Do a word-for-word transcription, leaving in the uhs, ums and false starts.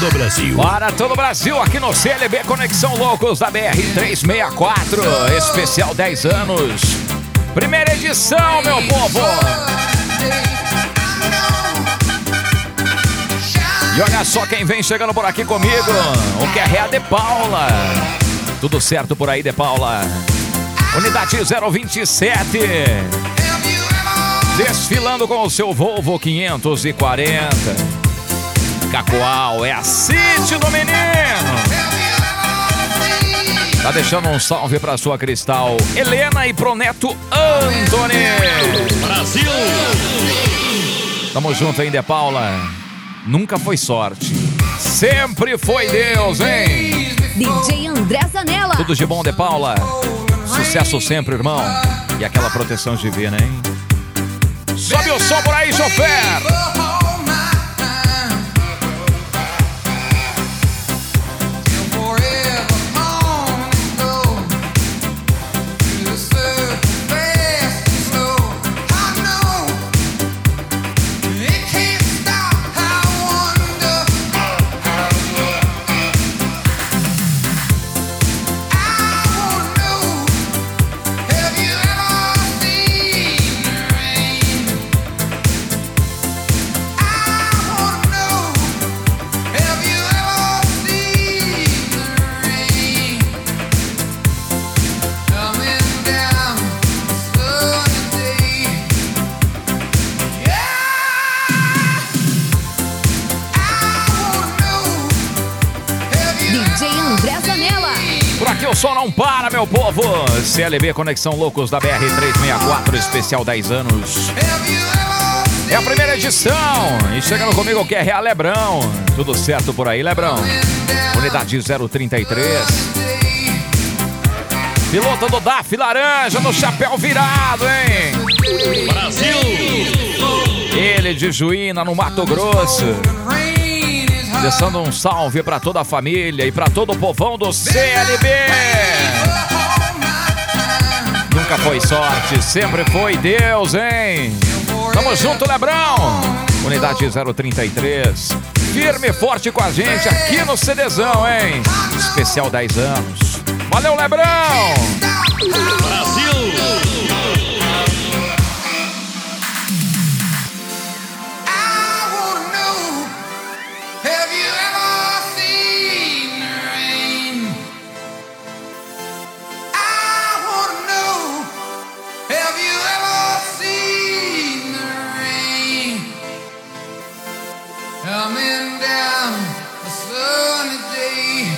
todo o Brasil. Para todo o Brasil, aqui no C L B Conexão Loucos da B R trezentos e sessenta e quatro, especial dez anos. Primeira edição, meu povo. E olha só quem vem chegando por aqui comigo, o que é a De Paula. Tudo certo por aí, De Paula? Unidade zero vinte e sete. Desfilando com o seu Volvo quinhentos e quarenta. Cacoal, é a City do menino. Tá deixando um salve pra sua Cristal Helena e pro neto Antônio. Brasil! Tamo junto aí, De Paula. Nunca foi sorte, sempre foi Deus, hein? D J André Zanella. Tudo de bom, De Paula? Sucesso sempre, irmão. E aquela proteção divina, hein? Sobe o som por aí, chofer! Por aqui o som não para, meu povo. C L B Conexão Loucos da B R trezentos e sessenta e quatro, especial dez anos. É a primeira edição. E chegando comigo o que é a Lebrão. Tudo certo por aí, Lebrão? Unidade zero trinta e três. Piloto do D A F Laranja no chapéu virado, hein? Brasil! Ele de Juína, no Mato Grosso. Deixando um salve pra toda a família e pra todo o povão do C L B. Nunca foi sorte, sempre foi Deus, hein? Tamo junto, Lebrão. Unidade zero trinta e três. Firme e forte com a gente aqui no CDzão, hein? Especial dez anos. Valeu, Lebrão! Brasil! Coming down the sunny day.